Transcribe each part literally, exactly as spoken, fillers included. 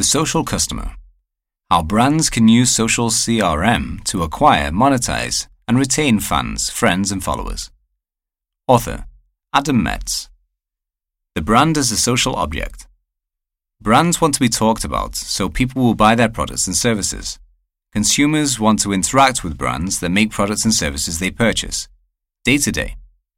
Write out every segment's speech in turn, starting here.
The social customer. How brands can use social C R M to acquire, monetize, and retain fans, friends, and followers. Author, Adam Metz. The brand as a social object. Brands want to be talked about, so people will buy their products and services. Consumers want to interact with brands that make products and services they purchase, day to day.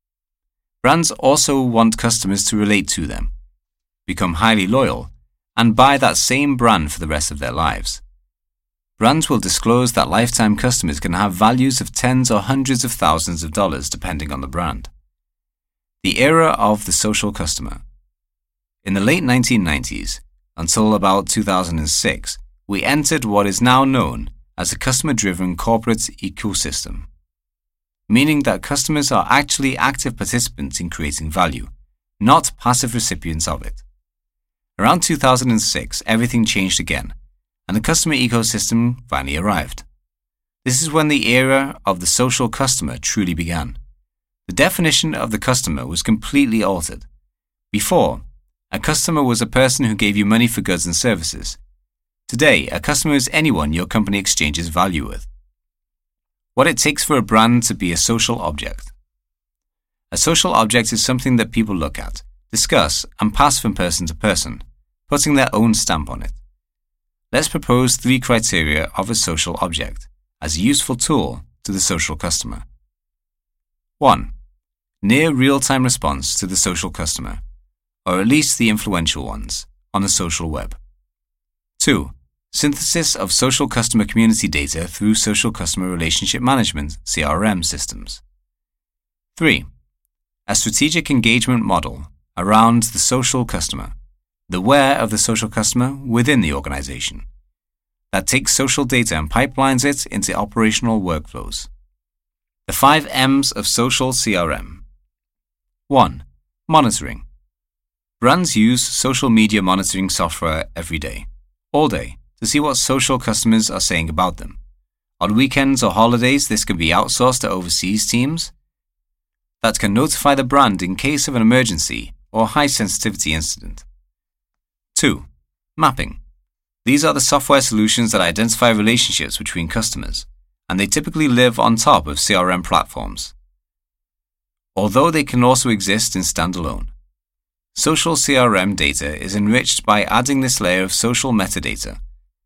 Brands also want customers to relate to them, become highly loyal, and buy that same brand for the rest of their lives. Brands will disclose that lifetime customers can have values of tens or hundreds of thousands of dollars depending on the brand. The era of the social customer. In the late nineteen nineties, until about two thousand six, we entered what is now known as a customer-driven corporate ecosystem, meaning that customers are actually active participants in creating value, not passive recipients of it. Around two thousand six, everything changed again, and the customer ecosystem finally arrived. This is when the era of the social customer truly began. The definition of the customer was completely altered. Before, a customer was a person who gave you money for goods and services. Today, a customer is anyone your company exchanges value with. What it takes for a brand to be a social object. A social object is something that people look at, discuss, and pass from person to person, putting their own stamp on it. Let's propose three criteria of a social object as a useful tool to the social customer. one. Near real-time response to the social customer, or at least the influential ones, on the social web. two. Synthesis of social customer community data through social customer relationship management C R M systems. three. A strategic engagement model around the social customer, the where of the social customer within the organization, that takes social data and pipelines it into operational workflows. The five M's of social C R M. one. Monitoring. Brands use social media monitoring software every day, all day, to see what social customers are saying about them. On weekends or holidays, this can be outsourced to overseas teams that can notify the brand in case of an emergency or high-sensitivity incident. two. Mapping. These are the software solutions that identify relationships between customers, and they typically live on top of C R M platforms, although they can also exist in standalone. Social C R M data is enriched by adding this layer of social metadata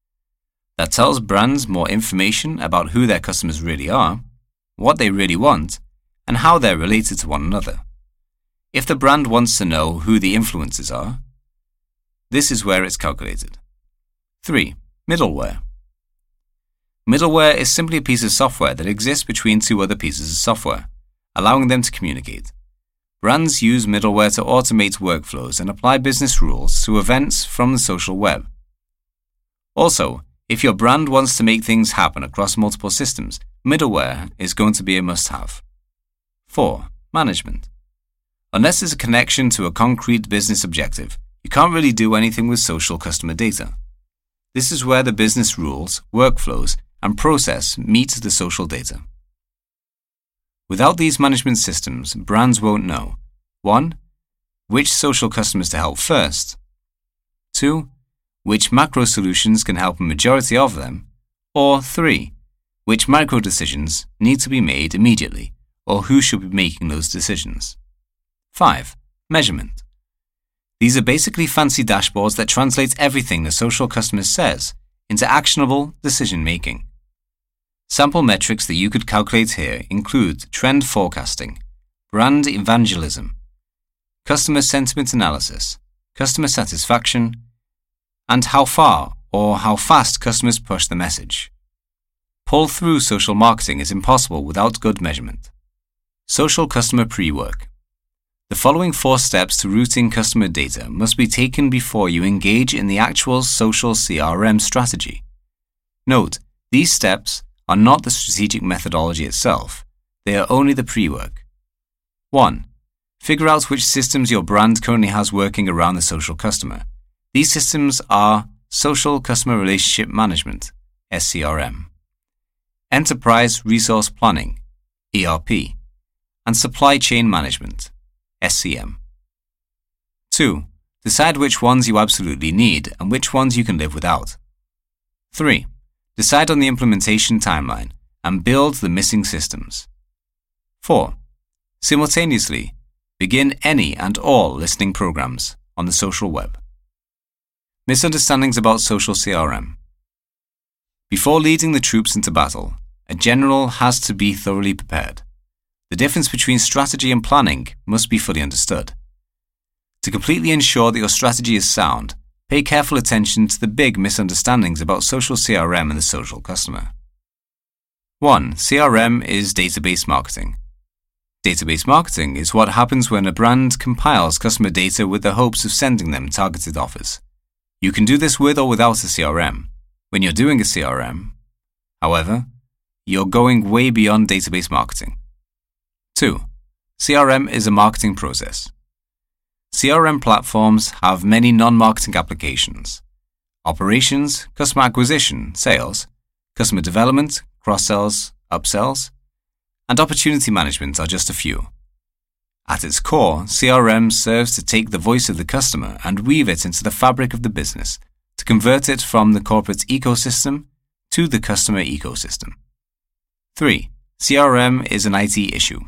that tells brands more information about who their customers really are, what they really want, and how they're related to one another. If the brand wants to know who the influencers are, this is where it's calculated. three. Middleware. Middleware is simply a piece of software that exists between two other pieces of software, allowing them to communicate. Brands use middleware to automate workflows and apply business rules to events from the social web. Also, if your brand wants to make things happen across multiple systems, middleware is going to be a must-have. four. Management. Unless there's a connection to a concrete business objective, you can't really do anything with social customer data. This is where the business rules, workflows, and process meet the social data. Without these management systems, brands won't know one. Which social customers to help first, two. Which macro solutions can help a majority of them, or three. Which micro decisions need to be made immediately, or who should be making those decisions. five. Measurement. These are basically fancy dashboards that translate everything the social customer says into actionable decision-making. Sample metrics that you could calculate here include trend forecasting, brand evangelism, customer sentiment analysis, customer satisfaction, and how far or how fast customers push the message. Pull-through social marketing is impossible without good measurement. Social customer pre-work. The following four steps to routing customer data must be taken before you engage in the actual social C R M strategy. Note, these steps are not the strategic methodology itself, they are only the pre-work. one. Figure out which systems your brand currently has working around the social customer. These systems are Social Customer Relationship Management, S C R M, Enterprise Resource Planning, E R P, and Supply Chain Management, S C M. two. Decide which ones you absolutely need and which ones you can live without. three. Decide on the implementation timeline and build the missing systems. four. Simultaneously, begin any and all listening programs on the social web. Misunderstandings about social C R M. Before leading the troops into battle, a general has to be thoroughly prepared. The difference between strategy and planning must be fully understood. To completely ensure that your strategy is sound, pay careful attention to the big misunderstandings about social C R M and the social customer. one. C R M is database marketing. Database marketing is what happens when a brand compiles customer data with the hopes of sending them targeted offers. You can do this with or without a C R M. When you're doing a C R M, however, you're going way beyond database marketing. two. C R M is a marketing process. C R M platforms have many non-marketing applications. Operations, customer acquisition, sales, customer development, cross-sells, upsells, and opportunity management are just a few. At its core, C R M serves to take the voice of the customer and weave it into the fabric of the business to convert it from the corporate ecosystem to the customer ecosystem. three. C R M is an I T issue.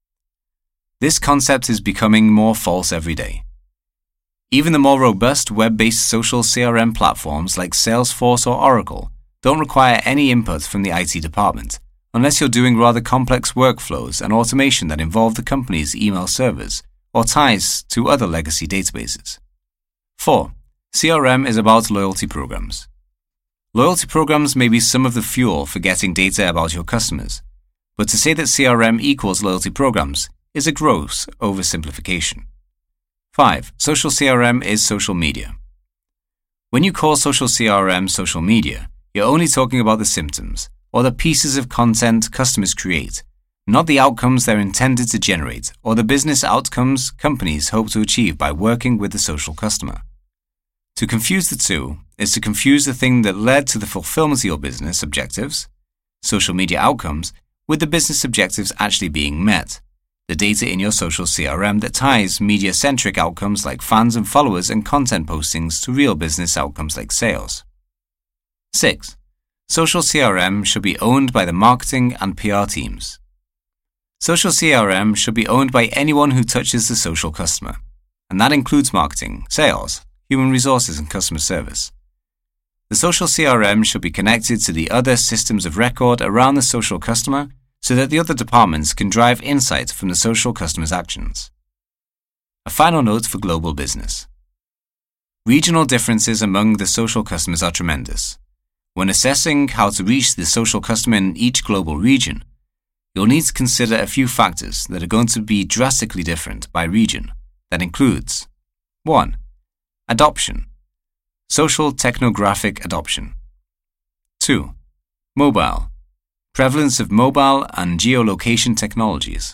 This concept is becoming more false every day. Even the more robust web-based social C R M platforms like Salesforce or Oracle don't require any input from the I T department, unless you're doing rather complex workflows and automation that involve the company's email servers or ties to other legacy databases. four. C R M is about loyalty programs. Loyalty programs may be some of the fuel for getting data about your customers, but to say that C R M equals loyalty programs is a gross oversimplification. five. Social C R M is social media. When you call social C R M social media, you're only talking about the symptoms or the pieces of content customers create, not the outcomes they're intended to generate or the business outcomes companies hope to achieve by working with the social customer. To confuse the two is to confuse the thing that led to the fulfillment of your business objectives, social media outcomes, with the business objectives actually being met, the data in your social C R M that ties media-centric outcomes like fans and followers and content postings to real business outcomes like sales. six. Social C R M should be owned by the marketing and P R teams. Social C R M should be owned by anyone who touches the social customer, and that includes marketing, sales, human resources, and customer service. The social C R M should be connected to the other systems of record around the social customer so that the other departments can drive insight from the social customer's actions. A final note for global business. Regional differences among the social customers are tremendous. When assessing how to reach the social customer in each global region, you'll need to consider a few factors that are going to be drastically different by region. That includes one. Adoption. Social technographic adoption. two. Mobile. Prevalence of mobile and geolocation technologies.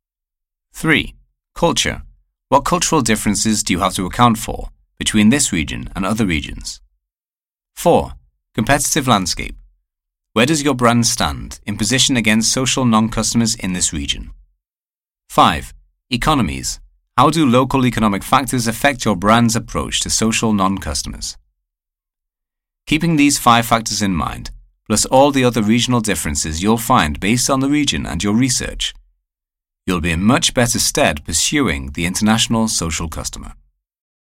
three. Culture. What cultural differences do you have to account for between this region and other regions? four. Competitive landscape. Where does your brand stand in position against social non-customers in this region? five. Economies. How do local economic factors affect your brand's approach to social non-customers? Keeping these five factors in mind, plus all the other regional differences you'll find based on the region and your research, you'll be in much better stead pursuing the international social customer.